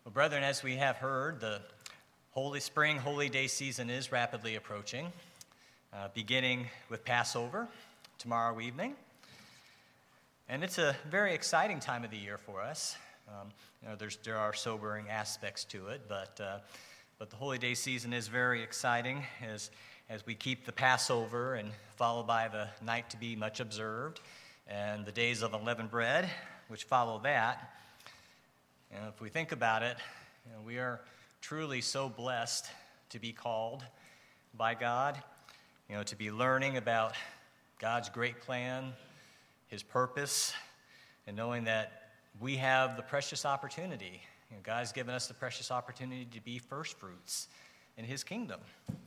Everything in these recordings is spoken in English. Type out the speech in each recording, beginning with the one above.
Well, brethren, as we have heard, the Holy Day season is rapidly approaching, beginning with Passover tomorrow evening. And it's a very exciting time of the year for us. There are sobering aspects to it, but the Holy Day season is very exciting as we keep the Passover and followed by the night to be much observed and the days of unleavened bread, which follow that. And if we think about it, we are truly so blessed to be called by God, to be learning about God's great plan, His purpose, and knowing that we have the precious opportunity. God's given us the precious opportunity to be first fruits in His kingdom.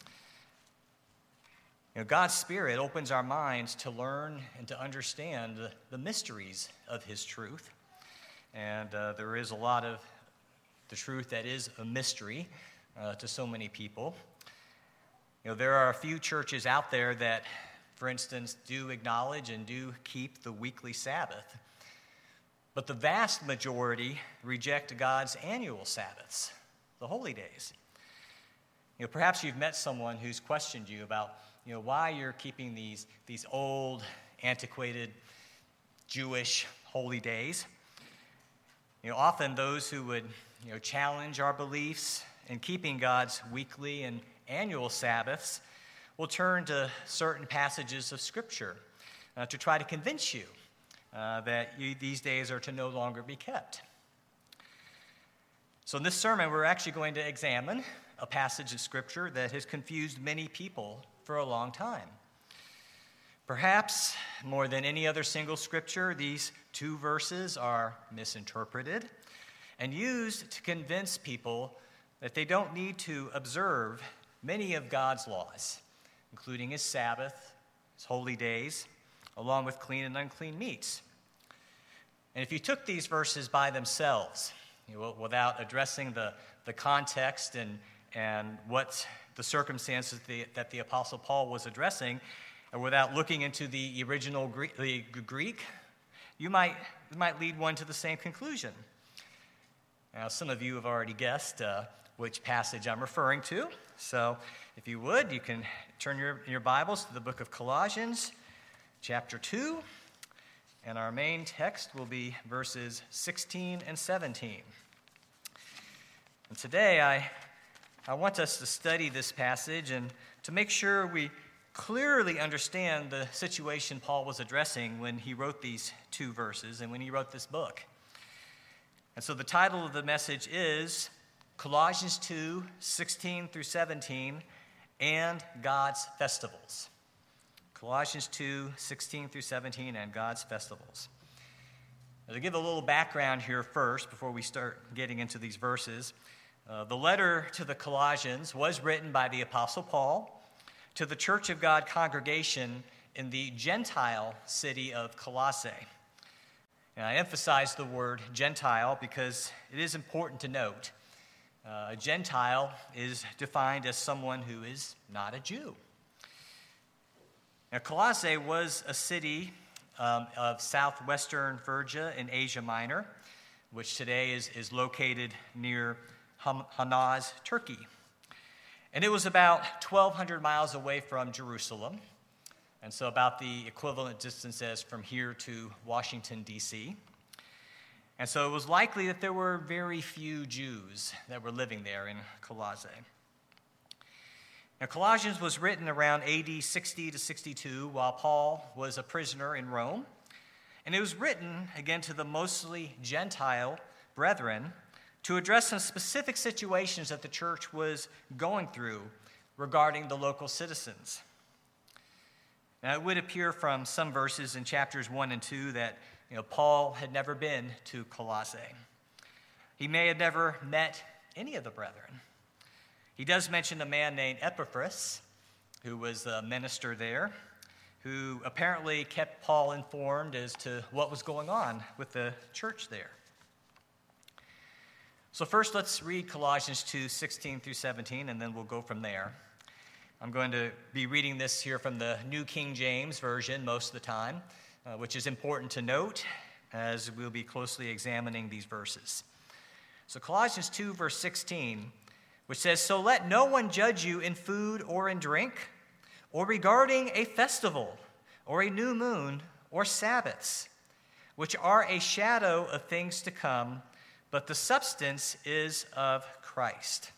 God's Spirit opens our minds to learn and to understand the mysteries of His truth. And there is a lot of the truth that is a mystery to so many people. There are a few churches out there that, for instance, do acknowledge and do keep the weekly Sabbath. But the vast majority reject God's annual Sabbaths, the holy days. Perhaps you've met someone who's questioned you about why you're keeping these old, antiquated Jewish holy days. Often those who would challenge our beliefs in keeping God's weekly and annual Sabbaths will turn to certain passages of Scripture to try to convince you that these days are to no longer be kept. So in this sermon, we're actually going to examine a passage of Scripture that has confused many people for a long time. Perhaps more than any other single Scripture, these two verses are misinterpreted and used to convince people that they don't need to observe many of God's laws, including His Sabbath, His holy days, along with clean and unclean meats. And if you took these verses by themselves, without addressing the context and what the circumstances that the Apostle Paul was addressing, and without looking into the original Greek, you might lead one to the same conclusion. Now, some of you have already guessed which passage I'm referring to. So if you would, you can turn your Bibles to the book of Colossians, chapter 2, and our main text will be verses 16 and 17. And today I want us to study this passage and to make sure we clearly understand the situation Paul was addressing when he wrote these two verses and when he wrote this book. And so the title of the message is Colossians 2, 16 through 17, and God's Festivals. Colossians 2, 16 through 17, and God's Festivals. Now, to give a little background here first, before we start getting into these verses, the letter to the Colossians was written by the Apostle Paul to the Church of God congregation in the Gentile city of Colossae. And I emphasize the word Gentile because it is important to note a Gentile is defined as someone who is not a Jew. Now, Colossae was a city of southwestern Phrygia in Asia Minor, which today is located near Hanaz, Turkey. And it was about 1,200 miles away from Jerusalem, and so about the equivalent distance as from here to Washington, D.C. And so it was likely that there were very few Jews that were living there in Colossae. Now, Colossians was written around AD 60 to 62 while Paul was a prisoner in Rome, and it was written, again, to the mostly Gentile brethren to address some specific situations that the church was going through regarding the local citizens. Now, it would appear from some verses in chapters 1 and 2 that Paul had never been to Colossae. He may have never met any of the brethren. He does mention a man named Epaphras, who was a minister there, who apparently kept Paul informed as to what was going on with the church there. So first, let's read Colossians 2, 16 through 17, and then we'll go from there. I'm going to be reading this here from the New King James Version most of the time, which is important to note as we'll be closely examining these verses. So Colossians 2, verse 16, which says, "So let no one judge you in food or in drink, or regarding a festival, or a new moon, or Sabbaths, which are a shadow of things to come, but the substance is of Christ."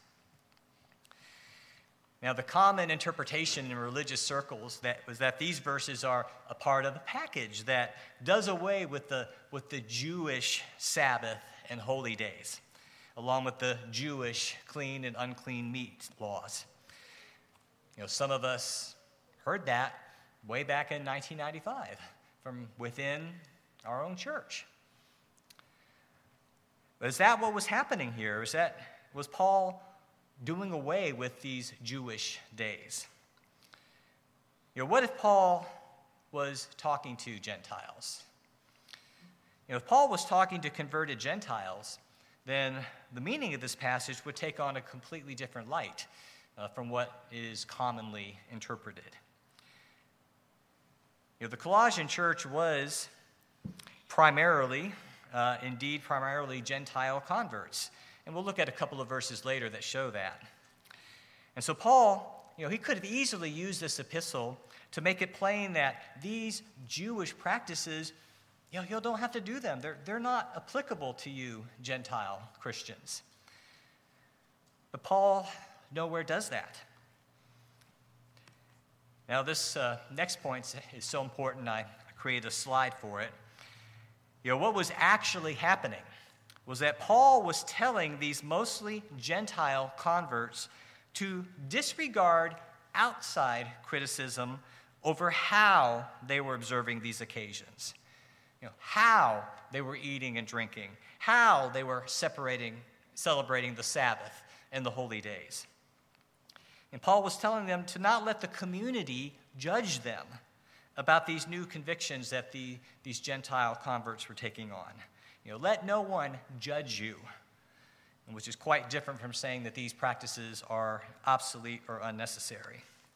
Now, the common interpretation in religious circles was that these verses are a part of a package that does away with the Jewish Sabbath and holy days, along with the Jewish clean and unclean meat laws. Some of us heard that way back in 1995 from within our own church. But is that what was happening here? Was Paul doing away with these Jewish days? What if Paul was talking to Gentiles? If Paul was talking to converted Gentiles, then the meaning of this passage would take on a completely different light from what is commonly interpreted. The Colossian church was primarily Gentile converts. And we'll look at a couple of verses later that show that. And so Paul, he could have easily used this epistle to make it plain that these Jewish practices, you don't have to do them. They're not applicable to you, Gentile Christians. But Paul nowhere does that. Now, this next point is so important, I created a slide for it. What was actually happening was that Paul was telling these mostly Gentile converts to disregard outside criticism over how they were observing these occasions. How they were eating and drinking, how they were celebrating the Sabbath and the holy days. And Paul was telling them to not let the community judge them about these new convictions that these Gentile converts were taking on. Let no one judge you, which is quite different from saying that these practices are obsolete or unnecessary.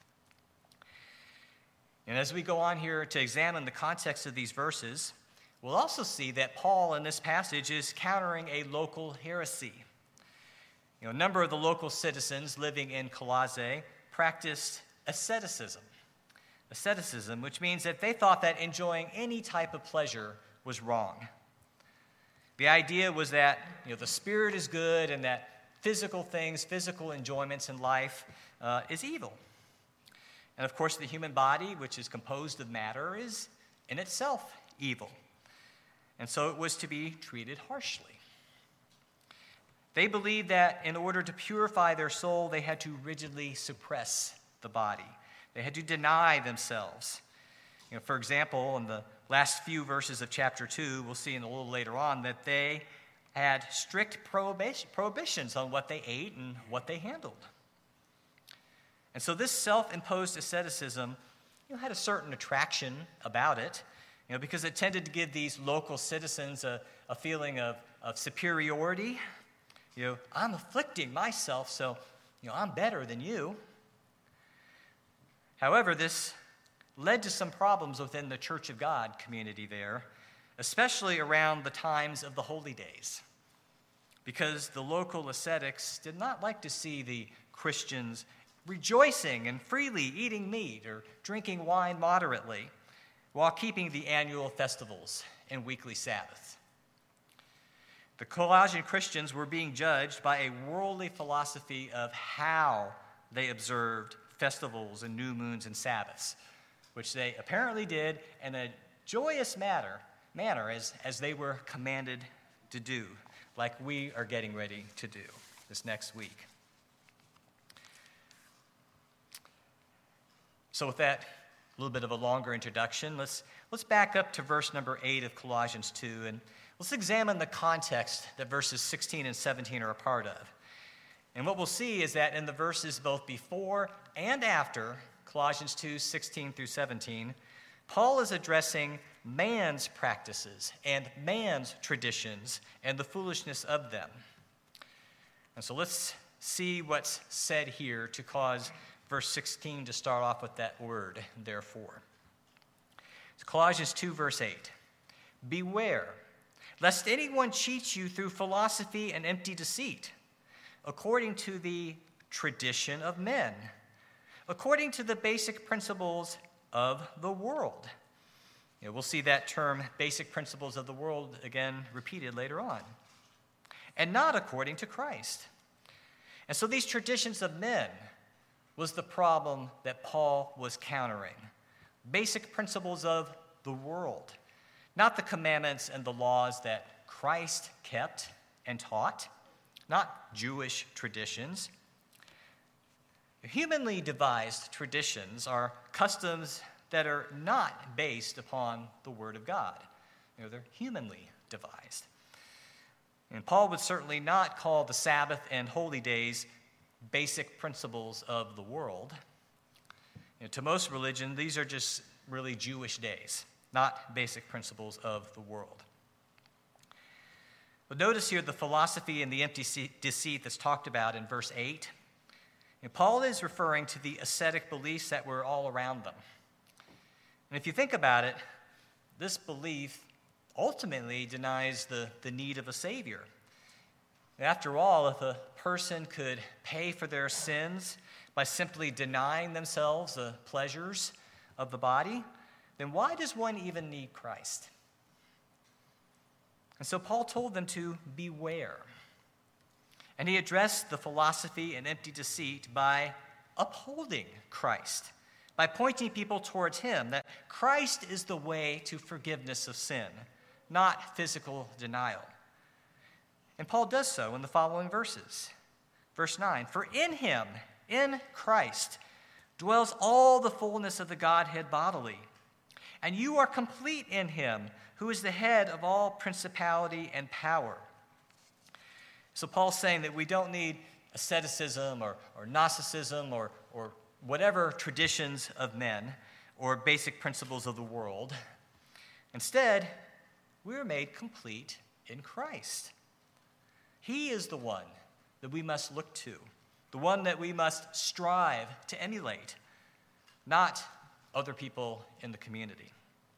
And as we go on here to examine the context of these verses, we'll also see that Paul in this passage is countering a local heresy. A number of the local citizens living in Colossae practiced asceticism. Asceticism, which means that they thought that enjoying any type of pleasure was wrong. The idea was that the spirit is good and that physical things, physical enjoyments in life is evil. And of course, the human body, which is composed of matter, is in itself evil. And so it was to be treated harshly. They believed that in order to purify their soul, they had to rigidly suppress the body. They had to deny themselves. For example, in the last few verses of chapter 2, we'll see in a little later on that they had strict prohibitions on what they ate and what they handled. And so this self-imposed asceticism had a certain attraction about it, because it tended to give these local citizens a feeling of superiority. I'm afflicting myself, so I'm better than you. However, this led to some problems within the Church of God community there, especially around the times of the holy days, because the local ascetics did not like to see the Christians rejoicing and freely eating meat or drinking wine moderately while keeping the annual festivals and weekly Sabbath. The Colossian Christians were being judged by a worldly philosophy of how they observed festivals and new moons and Sabbaths, which they apparently did in a joyous manner as they were commanded to do, like we are getting ready to do this next week. So with that little bit of a longer introduction, let's back up to verse number 8 of Colossians 2, and let's examine the context that verses 16 and 17 are a part of. And what we'll see is that in the verses both before and after Colossians 2, 16 through 17, Paul is addressing man's practices and man's traditions and the foolishness of them. And so let's see what's said here to cause verse 16 to start off with that word, therefore. It's Colossians 2, verse 8. Beware lest anyone cheat you through philosophy and empty deceit, according to the tradition of men, according to the basic principles of the world. We'll see that term, basic principles of the world, again repeated later on. And not according to Christ. And so these traditions of men was the problem that Paul was countering. Basic principles of the world, not the commandments and the laws that Christ kept and taught, not Jewish traditions. Humanly devised traditions are customs that are not based upon the Word of God. They're humanly devised. And Paul would certainly not call the Sabbath and holy days basic principles of the world. To most religion, these are just really Jewish days, not basic principles of the world. But notice here the philosophy and the empty deceit that's talked about in verse 8. And Paul is referring to the ascetic beliefs that were all around them. And if you think about it, this belief ultimately denies the need of a Savior. After all, if a person could pay for their sins by simply denying themselves the pleasures of the body, then why does one even need Christ? And so Paul told them to beware. And he addressed the philosophy and empty deceit by upholding Christ, by pointing people towards him, that Christ is the way to forgiveness of sin, not physical denial. And Paul does so in the following verses. Verse 9, for in him, in Christ, dwells all the fullness of the Godhead bodily. And you are complete in him, who is the head of all principality and power. So Paul's saying that we don't need asceticism or Gnosticism or whatever traditions of men or basic principles of the world. Instead, we are made complete in Christ. He is the one that we must look to, the one that we must strive to emulate, not other people in the community.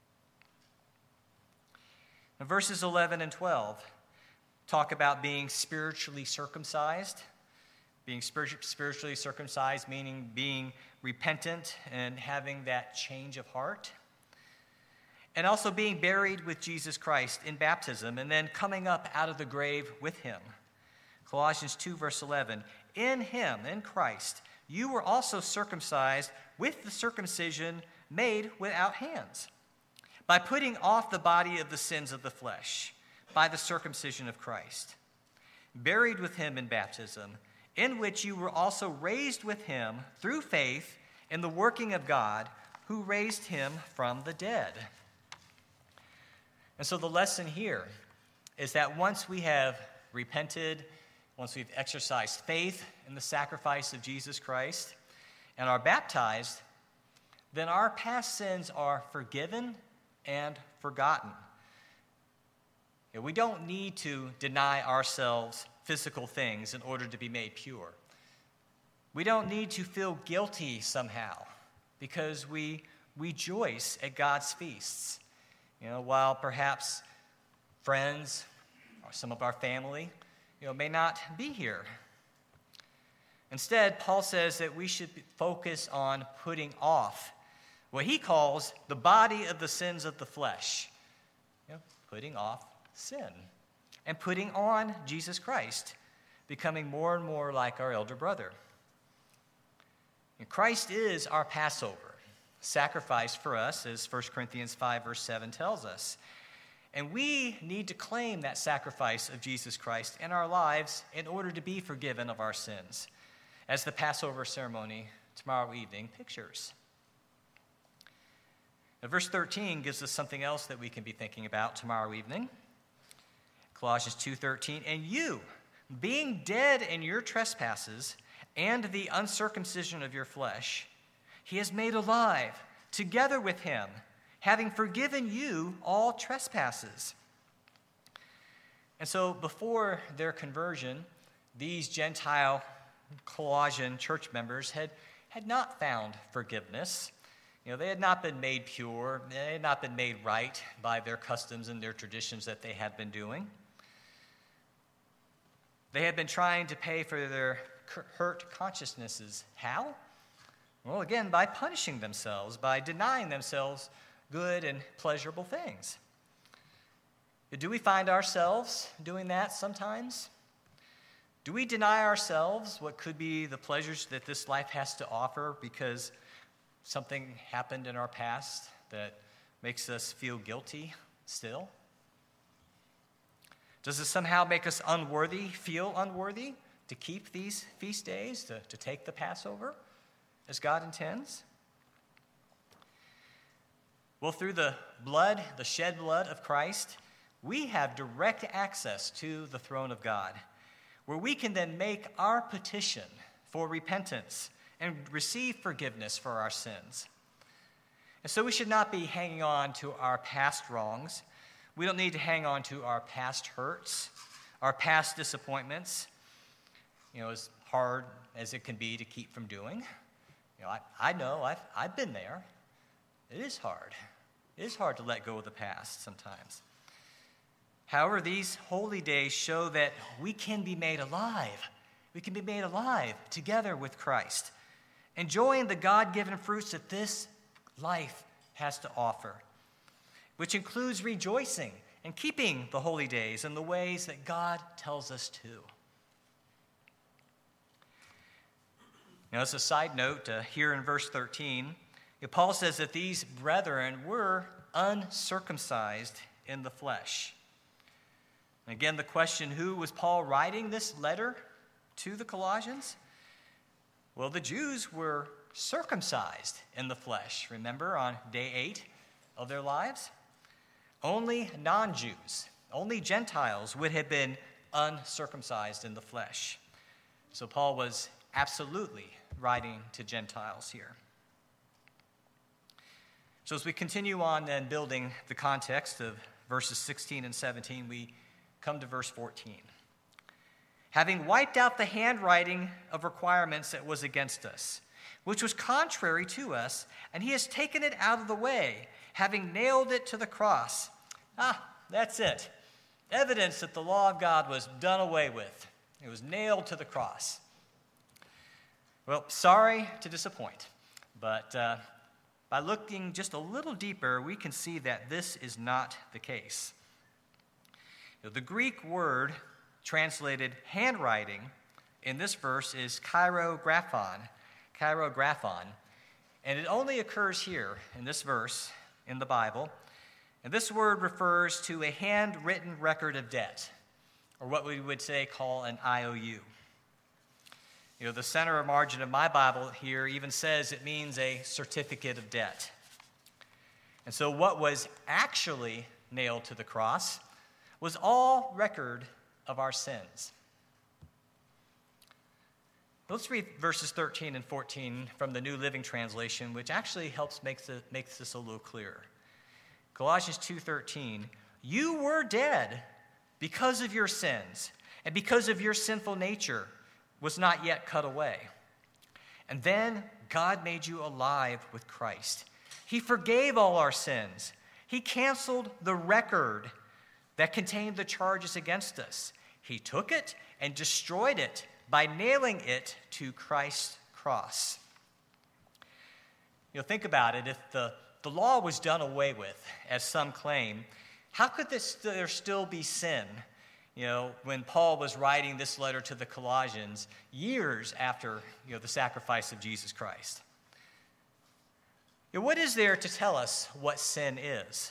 Now, verses 11 and 12 talk about being spiritually circumcised. Being spiritually circumcised, meaning being repentant and having that change of heart. And also being buried with Jesus Christ in baptism and then coming up out of the grave with him. Colossians 2, verse 11, in him, in Christ, you were also circumcised with the circumcision made without hands, by putting off the body of the sins of the flesh, by the circumcision of Christ, buried with him in baptism, in which you were also raised with him through faith in the working of God, who raised him from the dead. And so the lesson here is that once we have repented, once we've exercised faith in the sacrifice of Jesus Christ and are baptized, then our past sins are forgiven and forgotten. We don't need to deny ourselves physical things in order to be made pure. We don't need to feel guilty somehow because we rejoice at God's feasts. While perhaps friends or some of our family, may not be here. Instead, Paul says that we should focus on putting off what he calls the body of the sins of the flesh. Putting off sin and putting on Jesus Christ, becoming more and more like our elder brother. And Christ is our Passover, sacrificed for us, as 1 Corinthians 5, verse 7 tells us. And we need to claim that sacrifice of Jesus Christ in our lives in order to be forgiven of our sins, as the Passover ceremony tomorrow evening pictures. Now, verse 13 gives us something else that we can be thinking about tomorrow evening. Colossians 2:13, and you, being dead in your trespasses and the uncircumcision of your flesh, he has made alive together with him, having forgiven you all trespasses. And so before their conversion, these Gentile Colossian church members had not found forgiveness. They had not been made pure. They had not been made right by their customs and their traditions that they had been doing. They had been trying to pay for their hurt consciences. How? Well, again, by punishing themselves, by denying themselves good and pleasurable things. Do we find ourselves doing that sometimes? Do we deny ourselves what could be the pleasures that this life has to offer because something happened in our past that makes us feel guilty still? Does it somehow make us feel unworthy to keep these feast days, to take the Passover as God intends? Well, through the shed blood of Christ, we have direct access to the throne of God, where we can then make our petition for repentance and receive forgiveness for our sins. And so we should not be hanging on to our past wrongs. We don't need to hang on to our past hurts, our past disappointments, as hard as it can be to keep from doing. I know, I've been there. It is hard. It is hard to let go of the past sometimes. However, these holy days show that we can be made alive. We can be made alive together with Christ, enjoying the God-given fruits that this life has to offer, which includes rejoicing and keeping the holy days in the ways that God tells us to. Now, as a side note, here in verse 13, Paul says that these brethren were uncircumcised in the flesh. And again, the question, who was Paul writing this letter to the Colossians? Well, the Jews were circumcised in the flesh, remember, on day 8 of their lives? Only non-Jews, only Gentiles would have been uncircumcised in the flesh. So Paul was absolutely writing to Gentiles here. So as we continue on then building the context of verses 16 and 17, we come to verse 14. Having wiped out the handwriting of requirements that was against us, which was contrary to us, and he has taken it out of the way, having nailed it to the cross. That's it. Evidence that the law of God was done away with. It was nailed to the cross. Well, sorry to disappoint, but by looking just a little deeper, we can see that this is not the case. The Greek word translated handwriting in this verse is cheirographon, and it only occurs here in this verse in the Bible. And this word refers to a handwritten record of debt, or what we would call an IOU. The center margin of my Bible here even says it means a certificate of debt. And so what was actually nailed to the cross was all record of our sins. Let's read verses 13 and 14 from the New Living Translation, which actually makes this a little clearer. Colossians 2:13, you were dead because of your sins and because of your sinful nature was not yet cut away. And then God made you alive with Christ. He forgave all our sins. He canceled the record that contained the charges against us. He took it and destroyed it by nailing it to Christ's cross. Think about it. If the law was done away with, as some claim, how could there still be sin? When Paul was writing this letter to the Colossians years after, the sacrifice of Jesus Christ. What is there to tell us what sin is?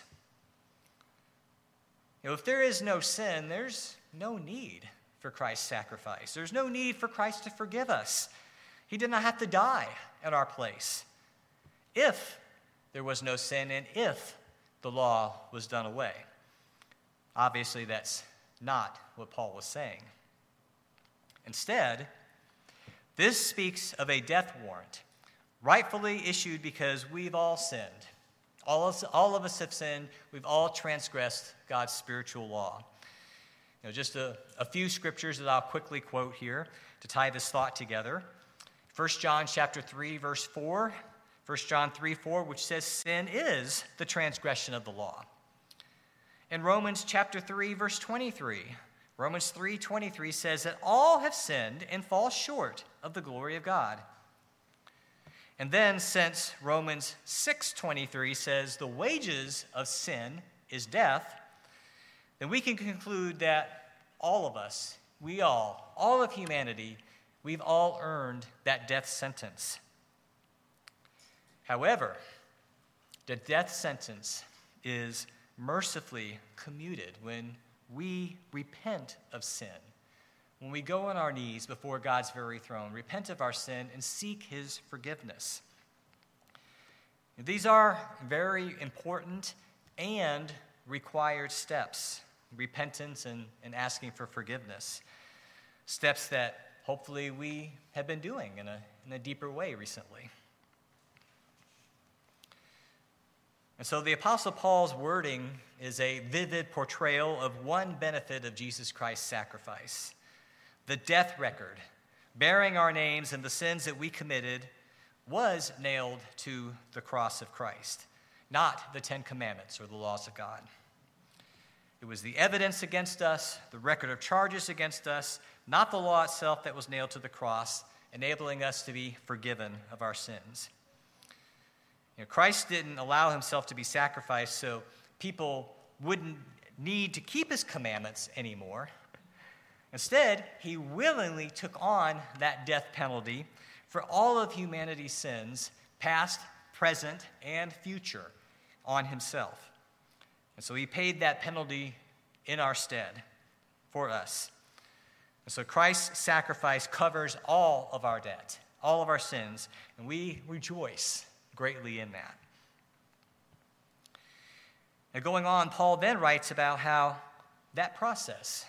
If there is no sin, there's no need for Christ's sacrifice. There's no need for Christ to forgive us. He did not have to die in our place. If there was no sin and if the law was done away. Obviously, that's not what Paul was saying. Instead, this speaks of a death warrant, rightfully issued because we've all sinned. All of us have sinned. We've all transgressed God's spiritual law. Just a few scriptures that I'll quickly quote here to tie this thought together. 1 John chapter 3, verse 4, 1 John 3:4, which says sin is the transgression of the law. In Romans chapter 3, verse 23, Romans 3:23 says that all have sinned and fall short of the glory of God. And then, since Romans 6:23 says the wages of sin is death, then we can conclude that all of us, all of humanity, we've all earned that death sentence. However, the death sentence is mercifully commuted when we repent of sin, when we go on our knees before God's very throne, repent of our sin, and seek his forgiveness. These are very important and required steps, repentance and asking for forgiveness, steps that hopefully we have been doing in a deeper way recently. And so the Apostle Paul's wording is a vivid portrayal of one benefit of Jesus Christ's sacrifice: the death record, bearing our names and the sins that we committed, was nailed to the cross of Christ, not the Ten Commandments or the laws of God. It was the evidence against us, the record of charges against us, not the law itself that was nailed to the cross, enabling us to be forgiven of our sins. Christ didn't allow himself to be sacrificed so people wouldn't need to keep his commandments anymore. Instead, he willingly took on that death penalty for all of humanity's sins, past, present, and future, on himself. And so he paid that penalty in our stead for us. And so Christ's sacrifice covers all of our debt, all of our sins, and we rejoice greatly in that. And going on, Paul then writes about how that process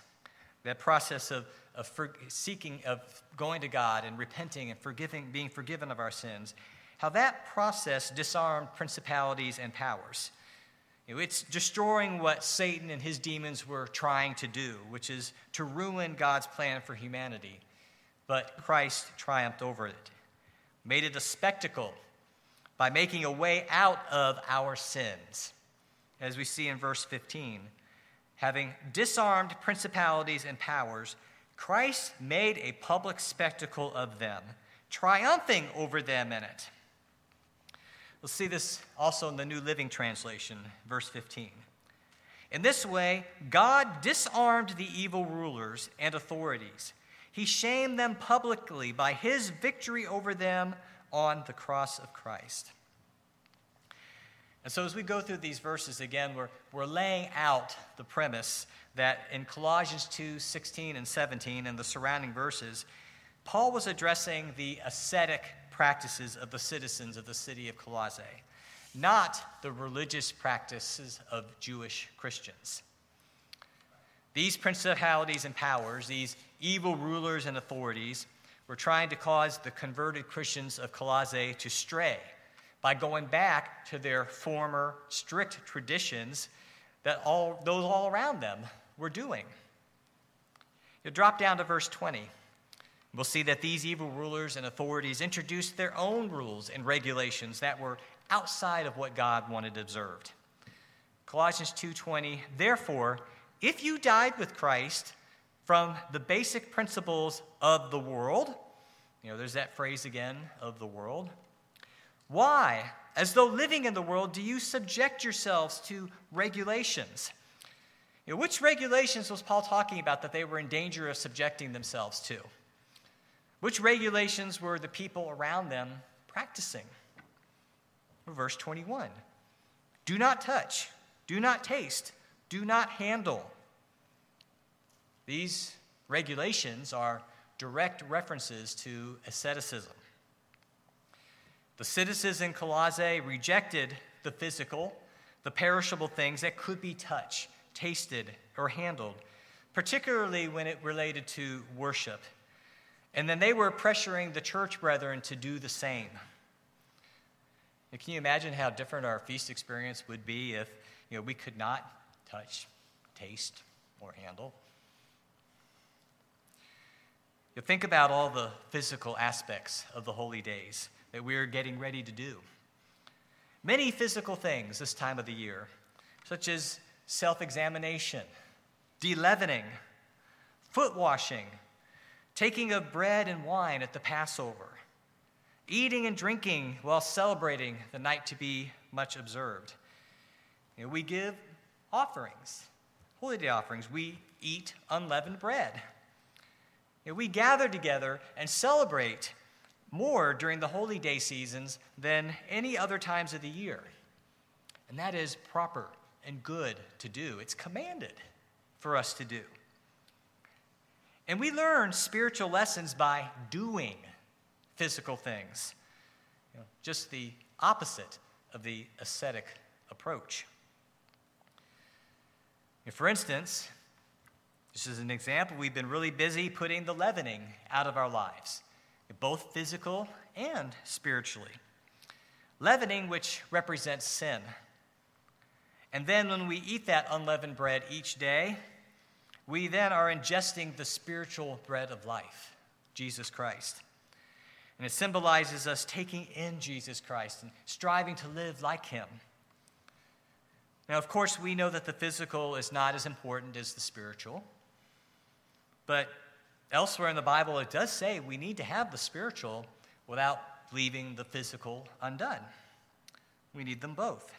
of seeking, of going to God and repenting and being forgiven of our sins, how that process disarmed principalities and powers. It's destroying what Satan and his demons were trying to do, which is to ruin God's plan for humanity. But Christ triumphed over it, made it a spectacle by making a way out of our sins. As we see in verse 15, having disarmed principalities and powers, Christ made a public spectacle of them, triumphing over them in it. We'll see this also in the New Living Translation, verse 15. In this way, God disarmed the evil rulers and authorities. He shamed them publicly by his victory over them on the cross of Christ. And so as we go through these verses again, we're laying out the premise that in Colossians 2:16 and 17 and the surrounding verses, Paul was addressing the ascetic practices of the citizens of the city of Colossae, not the religious practices of Jewish Christians. These principalities and powers, these evil rulers and authorities, were trying to cause the converted Christians of Colossae to stray by going back to their former strict traditions that those all around them were doing. You drop down to verse 20. We'll see that these evil rulers and authorities introduced their own rules and regulations that were outside of what God wanted observed. Colossians 2:20, therefore, if you died with Christ from the basic principles of the world, there's that phrase again, of the world, why, as though living in the world, do you subject yourselves to regulations? Which regulations was Paul talking about that they were in danger of subjecting themselves to? Which regulations were the people around them practicing? Verse 21, do not touch, do not taste, do not handle. These regulations are direct references to asceticism. The citizens in Colossae rejected the physical, the perishable things that could be touched, tasted, or handled, particularly when it related to worship. And then they were pressuring the church brethren to do the same. And can you imagine how different our feast experience would be if we could not touch, taste, or handle? Think about all the physical aspects of the holy days that we're getting ready to do many physical things this time of the year, such as self-examination, de-leavening, foot washing, taking of bread and wine at the Passover, eating and drinking while celebrating the night to be much observed. We give offerings, holy day offerings. We eat unleavened bread. We gather together and celebrate more during the holy day seasons than any other times of the year. And that is proper and good to do. It's commanded for us to do. And we learn spiritual lessons by doing physical things. Just the opposite of the ascetic approach. For instance, just as an example, we've been really busy putting the leavening out of our lives, both physical and spiritually. Leavening, which represents sin. And then when we eat that unleavened bread each day, we then are ingesting the spiritual bread of life, Jesus Christ. And it symbolizes us taking in Jesus Christ and striving to live like him. Now, of course, we know that the physical is not as important as the spiritual. But elsewhere in the Bible, it does say we need to have the spiritual without leaving the physical undone. We need them both.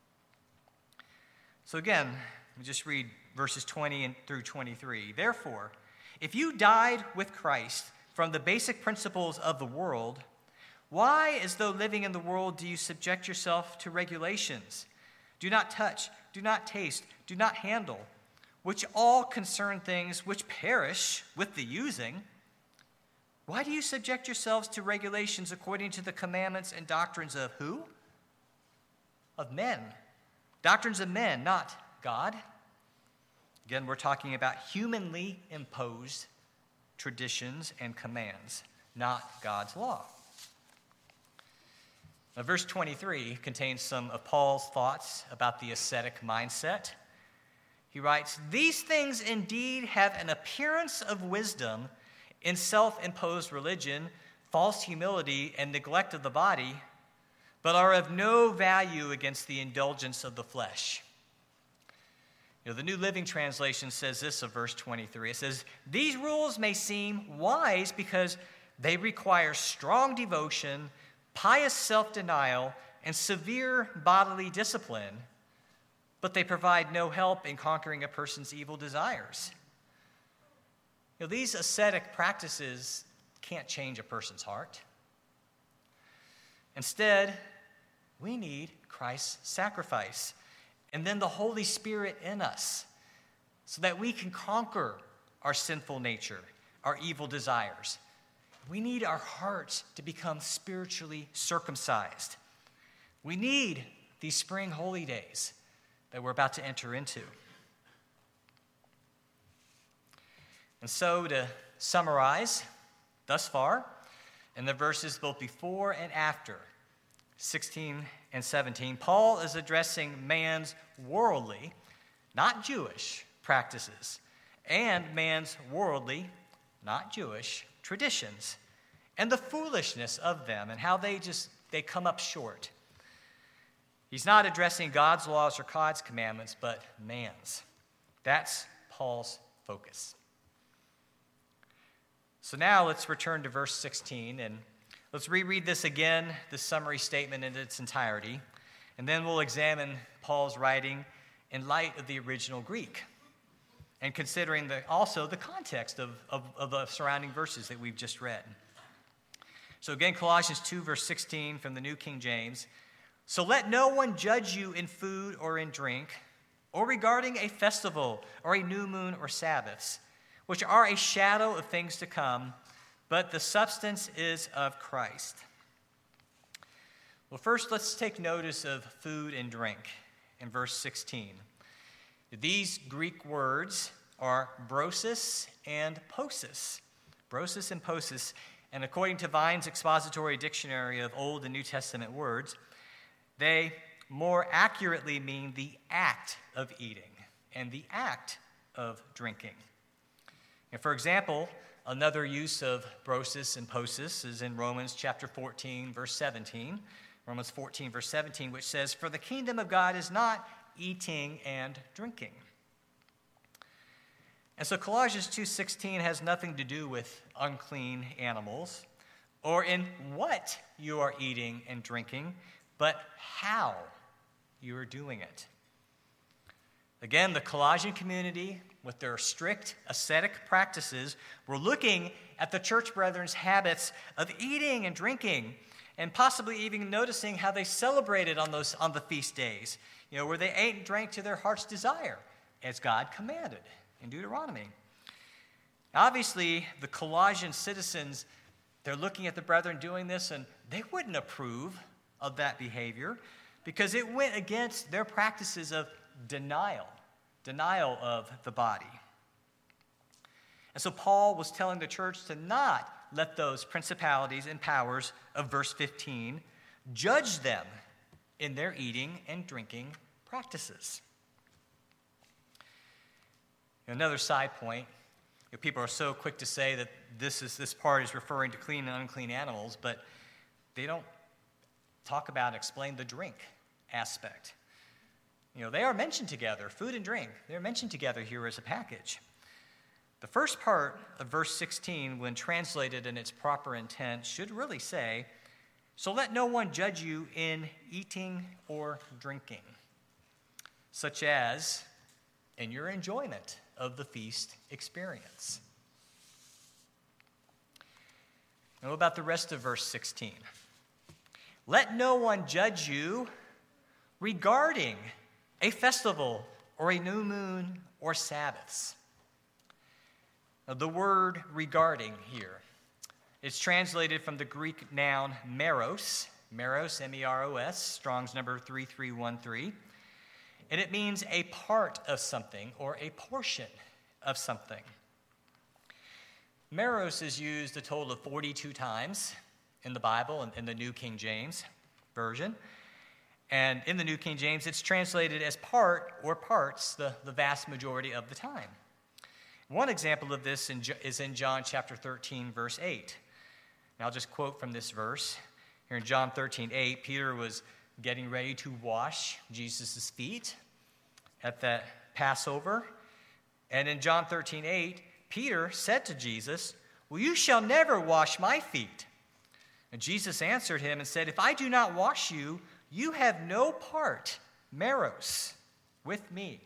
So again, let me just read verses 20 through 23. Therefore, if you died with Christ from the basic principles of the world, why, as though living in the world, do you subject yourself to regulations? Do not touch, do not taste, do not handle, which all concern things which perish with the using. Why do you subject yourselves to regulations according to the commandments and doctrines of who? Of men. Doctrines of men, not God. Again, we're talking about humanly imposed traditions and commands, not God's law. Now, verse 23 contains some of Paul's thoughts about the ascetic mindset. He writes, "These things indeed have an appearance of wisdom in self-imposed religion, false humility, and neglect of the body, but are of no value against the indulgence of the flesh." The New Living Translation says this of verse 23. It says, "These rules may seem wise because they require strong devotion, pious self-denial, and severe bodily discipline, but they provide no help in conquering a person's evil desires." These ascetic practices can't change a person's heart. Instead, we need Christ's sacrifice and then the Holy Spirit in us so that we can conquer our sinful nature, our evil desires. We need our hearts to become spiritually circumcised. We need these spring holy days that we're about to enter into. And so, to summarize thus far, in the verses both before and after 16 and 17, Paul is addressing man's worldly, not Jewish, practices, and man's worldly, not Jewish, traditions, and the foolishness of them and how they come up short. He's not addressing God's laws or God's commandments, but man's. That's Paul's focus. So now let's return to verse 16 and let's reread this again, this summary statement in its entirety, and then we'll examine Paul's writing in light of the original Greek and considering also the context of the surrounding verses that we've just read. So again, Colossians 2, verse 16 from the New King James. "So let no one judge you in food or in drink, or regarding a festival or a new moon or Sabbaths, which are a shadow of things to come, but the substance is of Christ." Well, first, let's take notice of food and drink in verse 16. These Greek words are brosis and posis. Brosis and posis. And according to Vine's Expository Dictionary of Old and New Testament words, they more accurately mean the act of eating and the act of drinking. And for example, another use of brosis and posis is in Romans chapter 14, verse 17, Romans 14, verse 17, which says, "For the kingdom of God is not eating and drinking." And so Colossians 2:16 has nothing to do with unclean animals or in what you are eating and drinking, but how you are doing it. Again, the Colossian community, with their strict ascetic practices, were looking at the church brethren's habits of eating and drinking, and possibly even noticing how they celebrated on the feast days, where they ate and drank to their heart's desire, as God commanded in Deuteronomy. Obviously, the Colossian citizens, they're looking at the brethren doing this, and they wouldn't approve of that behavior because it went against their practices of denial of the body. And so Paul was telling the church to not let those principalities and powers of verse 15 judge them in their eating and drinking practices. Another side point, people are so quick to say that this part is referring to clean and unclean animals, but they don't talk about and explain the drink aspect. They are mentioned together, food and drink. They're mentioned together here as a package. The first part of verse 16, when translated in its proper intent, should really say, "So let no one judge you in eating or drinking, such as in your enjoyment of the feast experience." And what about the rest of verse 16? "Let no one judge you regarding a festival or a new moon or Sabbaths." Now, the word regarding here is translated from the Greek noun meros, M-E-R-O-S, Strong's number 3313, and it means a part of something or a portion of something. Meros is used a total of 42 times in the Bible and in the New King James Version. And in the New King James, it's translated as part or parts the vast majority of the time. One example of this is in John chapter 13, verse 8. And I'll just quote from this verse. Here in John 13:8, Peter was getting ready to wash Jesus' feet at that Passover. And in John 13:8, Peter said to Jesus, "Well, you shall never wash my feet." And Jesus answered him and said, "If I do not wash you, you have no part, meros, with me."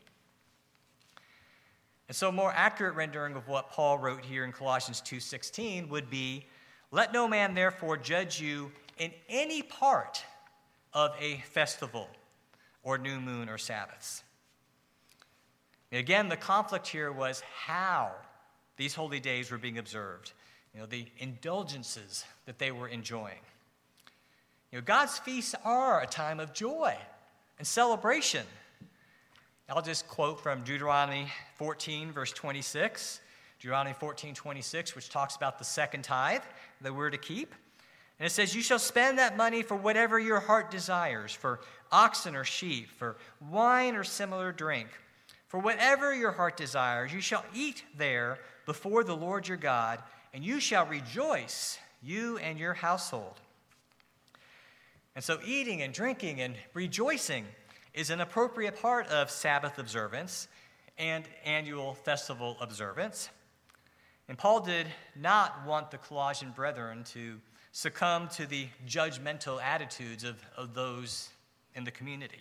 And so a more accurate rendering of what Paul wrote here in Colossians 2:16 would be, "Let no man therefore judge you in any part of a festival or new moon or Sabbaths." Again, the conflict here was how these holy days were being observed, the indulgences that they were enjoying. God's feasts are a time of joy and celebration. I'll just quote from Deuteronomy 14, verse 26. Deuteronomy 14:26, which talks about the second tithe that we're to keep. And it says, "You shall spend that money for whatever your heart desires, for oxen or sheep, for wine or similar drink. For whatever your heart desires, you shall eat there before the Lord your God, and you shall rejoice, you and your household." And so eating and drinking and rejoicing is an appropriate part of Sabbath observance and annual festival observance. And Paul did not want the Colossian brethren to succumb to the judgmental attitudes of those in the community.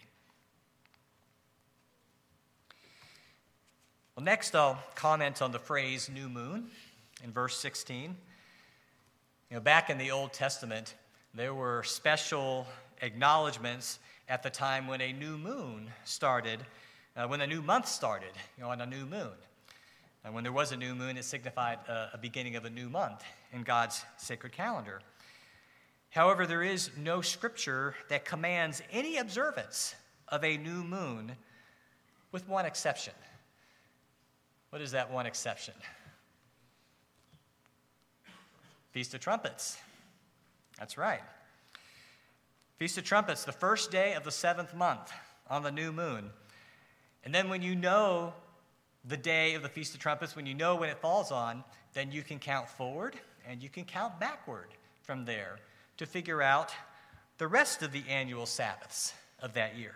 Well, next I'll comment on the phrase new moon in verse 16. Back in the Old Testament, there were special acknowledgments at the time when a new moon started, when a new month started, on a new moon. And when there was a new moon, it signified a beginning of a new month in God's sacred calendar. However, there is no scripture that commands any observance of a new moon, with one exception. What is that one exception? Feast of Trumpets. That's right. Feast of Trumpets, the first day of the 7th month on the new moon. And then when you know the day of the Feast of Trumpets, when you know when it falls on, then you can count forward and you can count backward from there to figure out the rest of the annual Sabbaths of that year.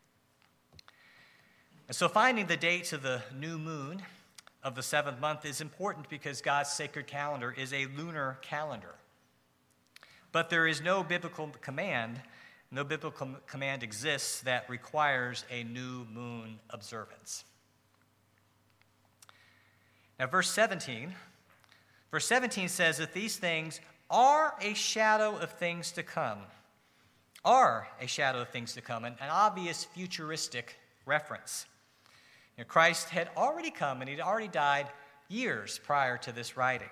And so finding the dates of the new moon of the seventh month is important because God's sacred calendar is a lunar calendar. But there is no biblical command exists that requires a new moon observance. Now, verse 17 says that these things are a shadow of things to come. Are a shadow of things to come, an obvious futuristic reference. Christ had already come and he'd already died years prior to this writing.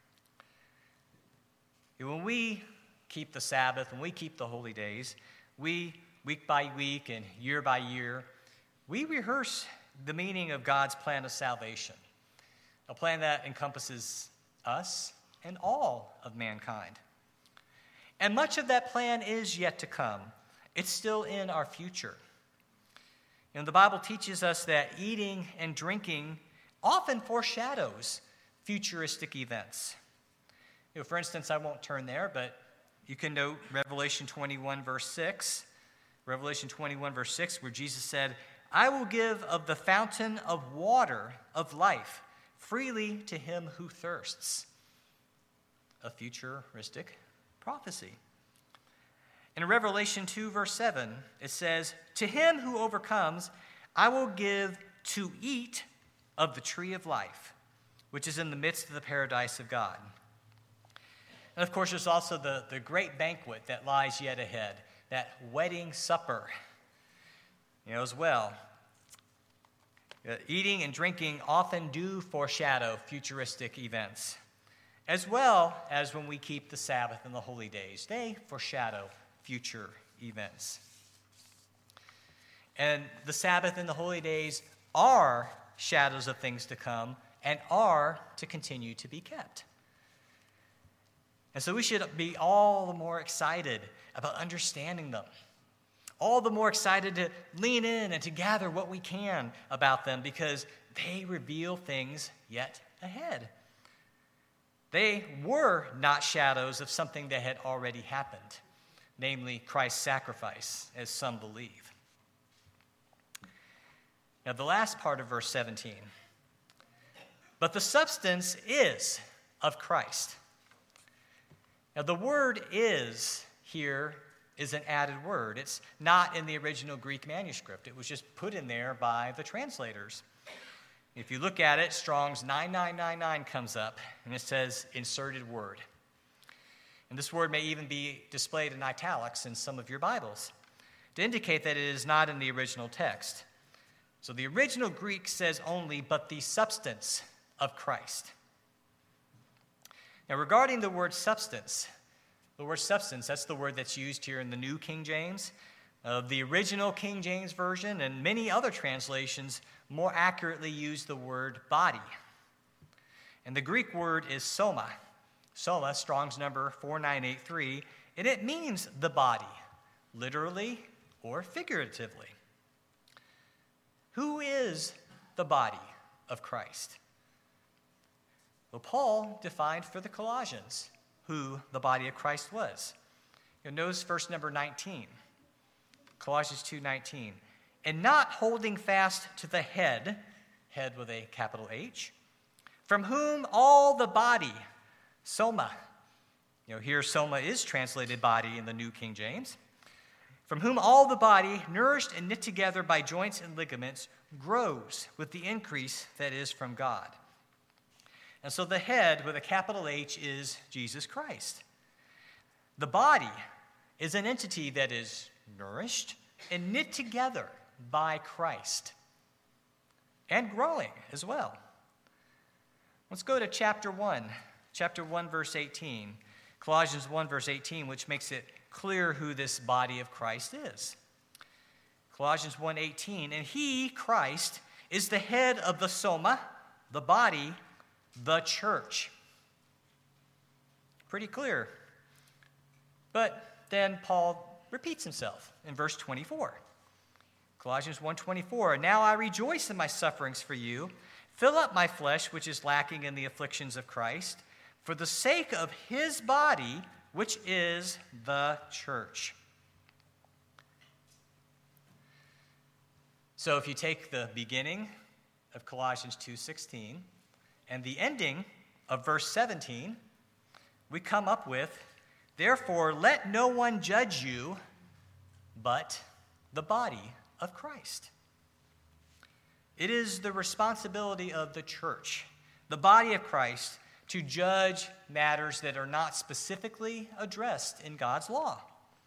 When we keep the Sabbath, when we keep the holy days, we, week by week and year by year, we rehearse the meaning of God's plan of salvation, a plan that encompasses us and all of mankind. And much of that plan is yet to come. It's still in our future. The Bible teaches us that eating and drinking often foreshadows futuristic events. For instance, I won't turn there, but you can note Revelation 21, verse 6. Revelation 21, verse 6, where Jesus said, I will give of the fountain of water of life freely to him who thirsts. A futuristic prophecy. In Revelation 2, verse 7, it says, to him who overcomes, I will give to eat of the tree of life, which is in the midst of the paradise of God. And of course, there's also the great banquet that lies yet ahead, that wedding supper, as well. Eating and drinking often do foreshadow futuristic events, as well as when we keep the Sabbath and the holy days. They foreshadow future events. And the Sabbath and the holy days are shadows of things to come and are to continue to be kept. And so we should be all the more excited about understanding them, all the more excited to lean in and to gather what we can about them because they reveal things yet ahead. They were not shadows of something that had already happened, namely Christ's sacrifice, as some believe. Now, the last part of verse 17. But the substance is of Christ. Now, the word is here is an added word. It's not in the original Greek manuscript. It was just put in there by the translators. If you look at it, Strong's 9999 comes up, and it says inserted word. And this word may even be displayed in italics in some of your Bibles to indicate that it is not in the original text. So the original Greek says only, but the substance of Christ. Now, regarding the word substance, that's the word that's used here in the New King James. The original King James Version and many other translations more accurately use the word body. And the Greek word is soma. Soma, Strong's number 4983, and it means the body, literally or figuratively. Who is the body of Christ? Well, Paul defined for the Colossians who the body of Christ was. Notice verse number 19, Colossians 2:19. And not holding fast to the head with a capital H, from whom all the body, soma, here soma is translated body in the New King James, from whom all the body, nourished and knit together by joints and ligaments, grows with the increase that is from God. And so the head with a capital H is Jesus Christ. The body is an entity that is nourished and knit together by Christ and growing as well. Let's go to chapter 1, verse 18. Colossians 1, verse 18, which makes it clear who this body of Christ is. Colossians 1:18, and he, Christ, is the head of the soma, the body, the church. Pretty clear. But then Paul repeats himself in verse 24. Colossians 1:24, now I rejoice in my sufferings for you. Fill up my flesh, which is lacking in the afflictions of Christ, for the sake of his body, which is the church. So if you take the beginning of Colossians 2:16 and the ending of verse 17, we come up with, therefore, let no one judge you but the body of Christ. It is the responsibility of the church, the body of Christ, to judge matters that are not specifically addressed in God's law.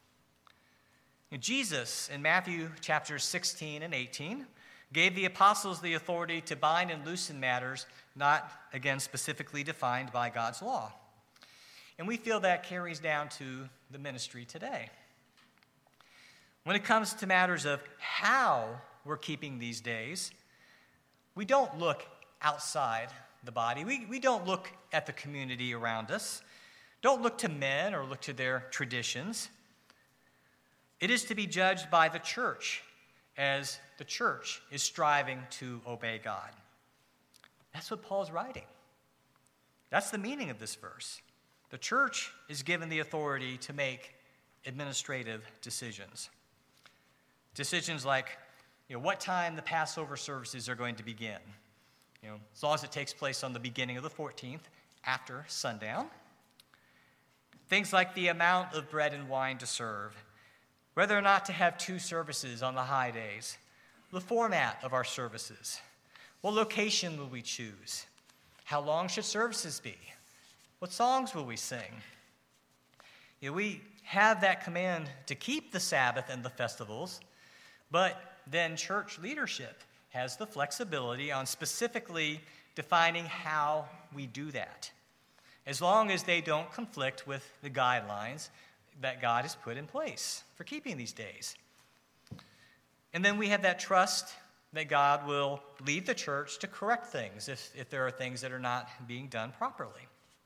Jesus, in Matthew chapters 16 and 18, gave the apostles the authority to bind and loosen matters not, again, specifically defined by God's law. And we feel that carries down to the ministry today. When it comes to matters of how we're keeping these days, we don't look outside the body. We don't look at the community around us. Don't look to men or look to their traditions. It is to be judged by the church, as the church is striving to obey God. That's what Paul's writing. That's the meaning of this verse. The church is given the authority to make administrative decisions. Decisions like, what time the Passover services are going to begin. As long as it takes place on the beginning of the 14th, after sundown. Things like the amount of bread and wine to serve, whether or not to have 2 services on the high days, the format of our services, what location will we choose, how long should services be, what songs will we sing. We have that command to keep the Sabbath and the festivals, but then church leadership has the flexibility on specifically defining how we do that, as long as they don't conflict with the guidelines that God has put in place for keeping these days. And then we have that trust that God will lead the church to correct things if there are things that are not being done properly.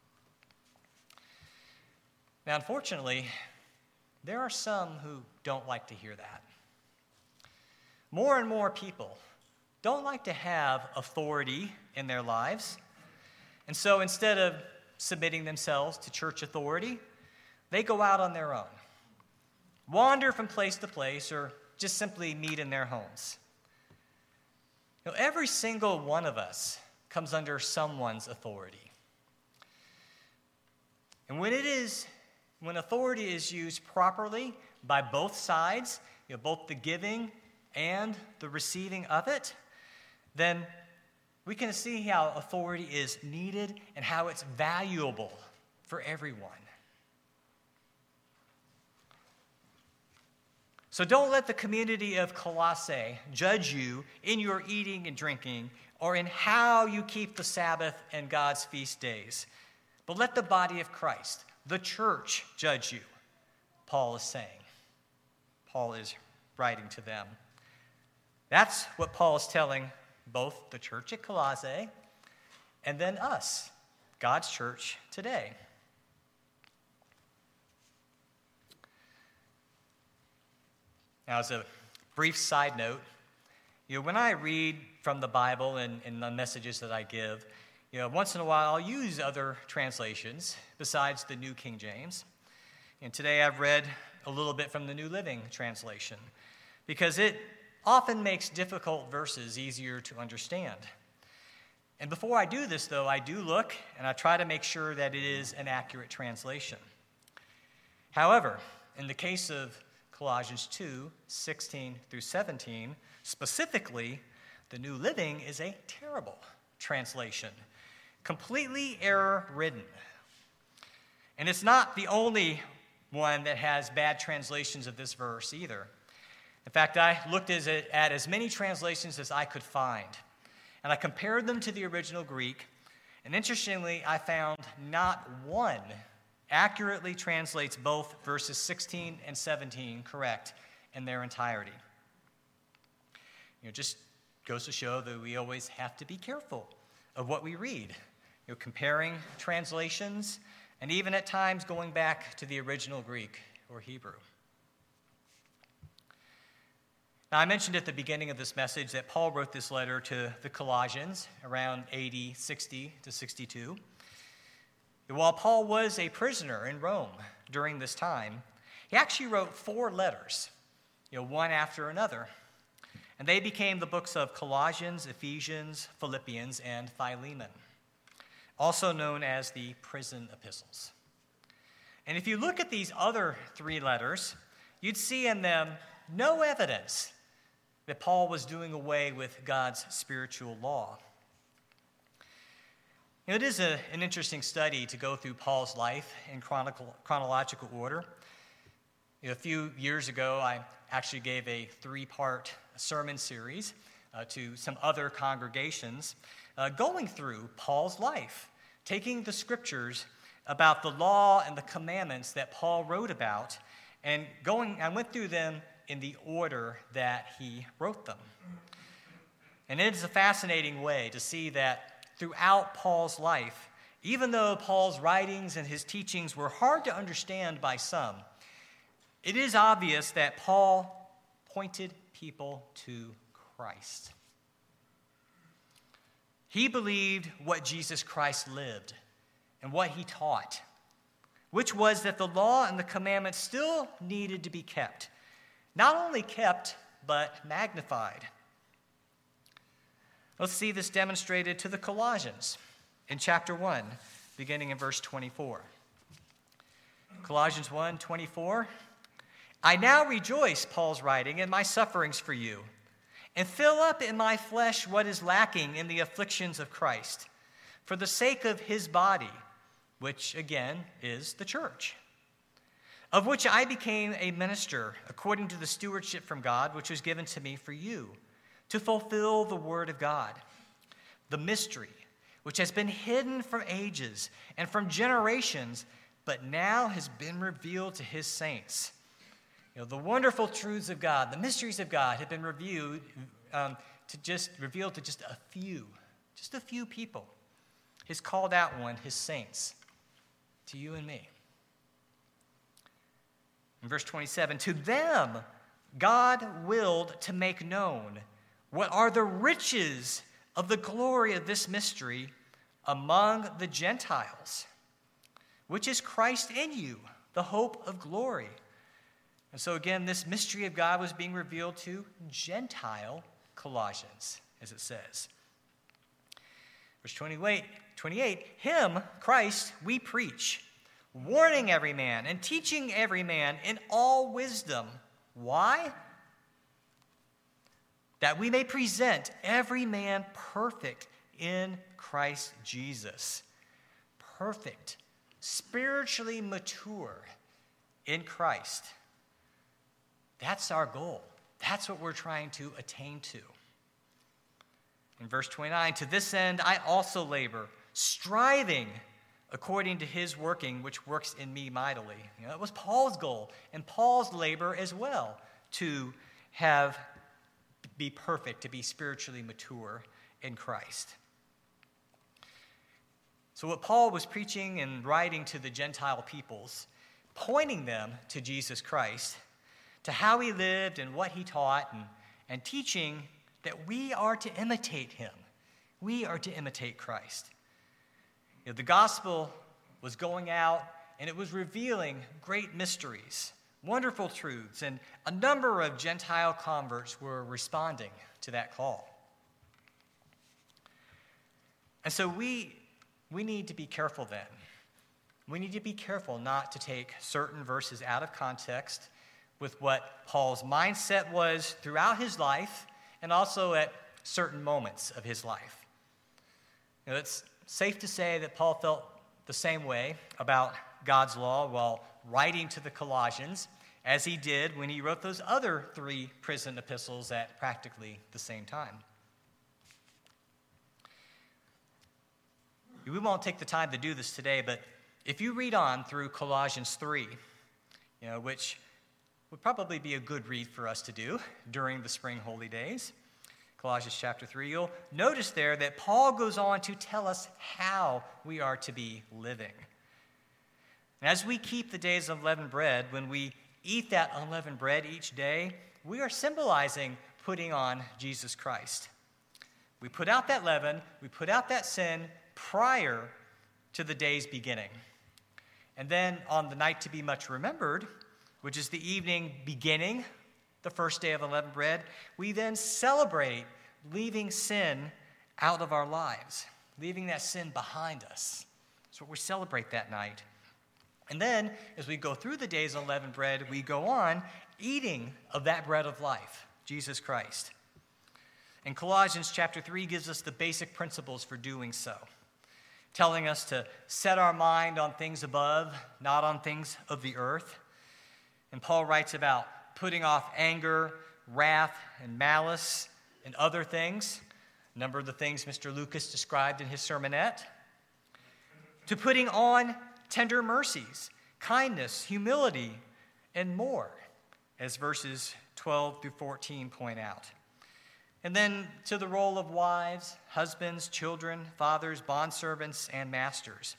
Now, unfortunately, there are some who don't like to hear that. More and more people don't like to have authority in their lives. And so instead of submitting themselves to church authority, they go out on their own, wander from place to place, or just simply meet in their homes. Every single one of us comes under someone's authority. And when authority is used properly by both sides, both the giving and the receiving of it, then we can see how authority is needed and how it's valuable for everyone. So don't let the community of Colossae judge you in your eating and drinking or in how you keep the Sabbath and God's feast days. But let the body of Christ, the church, judge you, Paul is saying. Paul is writing to them. That's what Paul is telling both the church at Colossae and then us, God's church today. Now, as a brief side note, when I read from the Bible and the messages that I give, once in a while I'll use other translations besides the New King James. And today I've read a little bit from the New Living Translation because it often makes difficult verses easier to understand. And before I do this, though, I do look and I try to make sure that it is an accurate translation. However, in the case of Colossians 2:16 through 17, specifically, the New Living is a terrible translation, completely error-ridden. And it's not the only one that has bad translations of this verse either. In fact, I looked at as many translations as I could find, and I compared them to the original Greek, and interestingly, I found not one accurately translates both verses 16 and 17 correct in their entirety. Just goes to show that we always have to be careful of what we read, comparing translations, and even at times going back to the original Greek or Hebrew. Now, I mentioned at the beginning of this message that Paul wrote this letter to the Colossians around AD 60 to 62. While Paul was a prisoner in Rome during this time, he actually wrote 4 letters, one after another. And they became the books of Colossians, Ephesians, Philippians, and Philemon, also known as the prison epistles. And if you look at these other 3 letters, you'd see in them no evidence that Paul was doing away with God's spiritual law. It is an interesting study to go through Paul's life in chronological order. A few years ago, I actually gave a 3-part sermon series to some other congregations going through Paul's life, taking the scriptures about the law and the commandments that Paul wrote about, and I went through them in the order that he wrote them. And it is a fascinating way to see that throughout Paul's life, even though Paul's writings and his teachings were hard to understand by some, it is obvious that Paul pointed people to Christ. He believed what Jesus Christ lived and what he taught, which was that the law and the commandments still needed to be kept. Not only kept, but magnified. Let's see this demonstrated to the Colossians in chapter 1, beginning in verse 24. Colossians 1:24. I now rejoice, Paul's writing, in my sufferings for you, and fill up in my flesh what is lacking in the afflictions of Christ, for the sake of his body, which again is the church, of which I became a minister according to the stewardship from God, which was given to me for you, to fulfill the word of God, the mystery, which has been hidden for ages and from generations, but now has been revealed to his saints. The wonderful truths of God, the mysteries of God have been revealed to just a few people, his called out one, his saints, to you and me. In verse 27, to them God willed to make known what are the riches of the glory of this mystery among the Gentiles, which is Christ in you, the hope of glory. And so again, this mystery of God was being revealed to Gentile Colossians, as it says. Verse 28, him, Christ, we preach, warning every man and teaching every man in all wisdom. Why? That we may present every man perfect in Christ Jesus. Perfect, spiritually mature in Christ. That's our goal. That's what we're trying to attain to. In verse 29, to this end I also labor, striving according to his working, which works in me mightily. It was Paul's goal and Paul's labor as well to be perfect, to be spiritually mature in Christ. So what Paul was preaching and writing to the Gentile peoples, pointing them to Jesus Christ, to how he lived and what he taught, and teaching that we are to imitate him. We are to imitate Christ. The gospel was going out and it was revealing great mysteries, wonderful truths, and a number of Gentile converts were responding to that call. And so we need to be careful then. We need to be careful not to take certain verses out of context with what Paul's mindset was throughout his life and also at certain moments of his life. It's safe to say that Paul felt the same way about God's law while writing to the Colossians as he did when he wrote those other 3 prison epistles at practically the same time. We won't take the time to do this today, but if you read on through Colossians 3, which would probably be a good read for us to do during the spring holy days, Colossians chapter 3, you'll notice there that Paul goes on to tell us how we are to be living. And as we keep the days of unleavened bread, when we eat that unleavened bread each day, we are symbolizing putting on Jesus Christ. We put out that leaven, we put out that sin prior to the day's beginning. And then on the night to be much remembered, which is the evening beginning the first day of unleavened bread, we then celebrate leaving sin out of our lives, leaving that sin behind us. That's what we celebrate that night. And then, as we go through the days of unleavened bread, we go on eating of that bread of life, Jesus Christ. And Colossians chapter 3 gives us the basic principles for doing so, telling us to set our mind on things above, not on things of the earth. And Paul writes about putting off anger, wrath, and malice, and other things, a number of the things Mr. Lucas described in his sermonette, to putting on tender mercies, kindness, humility, and more, as verses 12 through 14 point out. And then to the role of wives, husbands, children, fathers, bondservants, and masters.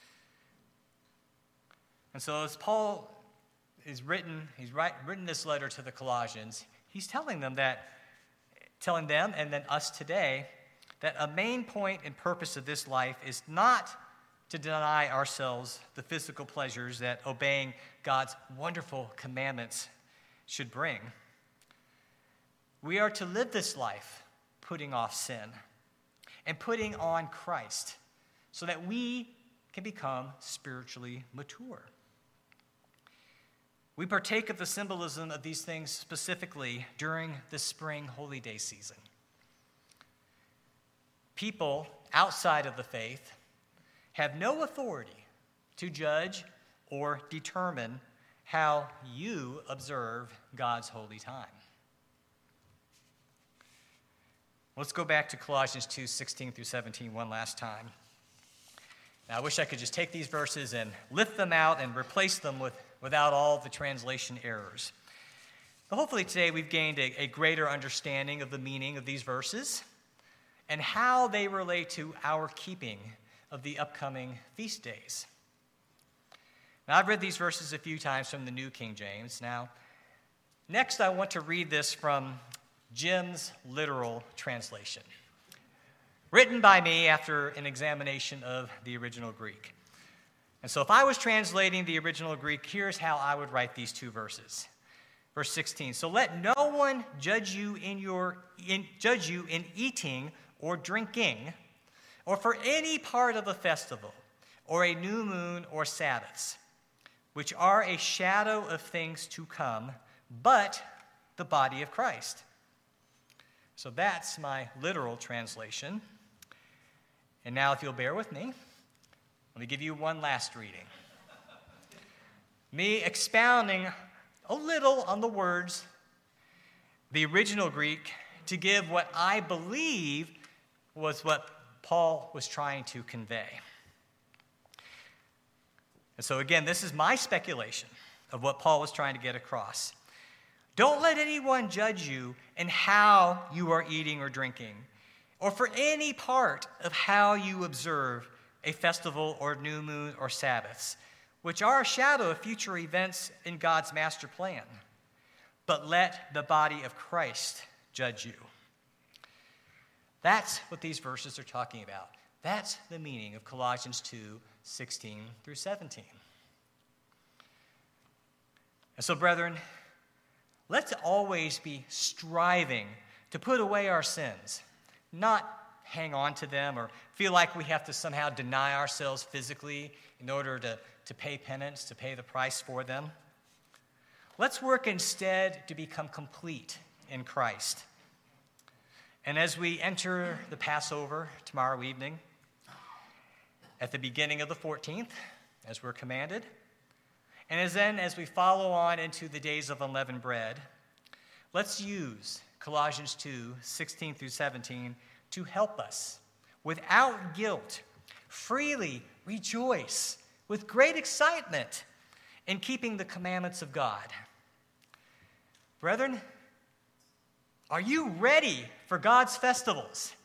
And so as Paul is written this letter to the Colossians, he's telling them and then us today that a main point and purpose of this life is not to deny ourselves the physical pleasures that obeying God's wonderful commandments should bring. We are to live this life putting off sin and putting on Christ so that we can become spiritually mature. We partake of the symbolism of these things specifically during the spring holy day season. People outside of the faith have no authority to judge or determine how you observe God's holy time. Let's go back to Colossians 2:16 through 17 one last time. Now, I wish I could just take these verses and lift them out and replace them without all the translation errors. But hopefully today we've gained a greater understanding of the meaning of these verses and how they relate to our keeping of the upcoming feast days. Now, I've read these verses a few times from the New King James. Now, next I want to read this from Jim's literal translation, written by me after an examination of the original Greek. And so if I was translating the original Greek, here's how I would write these two verses. Verse 16, so let no one judge you in eating or drinking, or for any part of a festival, or a new moon or Sabbaths, which are a shadow of things to come, but the body of Christ. So that's my literal translation. And now, if you'll bear with me, let me give you one last reading. Me expounding a little on the words, the original Greek, to give what I believe was what Paul was trying to convey. And so again, this is my speculation of what Paul was trying to get across. Don't let anyone judge you in how you are eating or drinking, or for any part of how you observe a festival or new moon or Sabbaths, which are a shadow of future events in God's master plan. But let the body of Christ judge you. That's what these verses are talking about. That's the meaning of Colossians 2:16 through 17. And so, brethren, let's always be striving to put away our sins, not hang on to them or feel like we have to somehow deny ourselves physically in order to pay penance, to pay the price for them. Let's work instead to become complete in Christ. And as we enter the Passover tomorrow evening, at the beginning of the 14th, as we're commanded, and as we follow on into the days of unleavened bread, let's use Colossians 2:16 through 17 to help us, without guilt, freely rejoice with great excitement in keeping the commandments of God. Brethren, are you ready for God's festivals?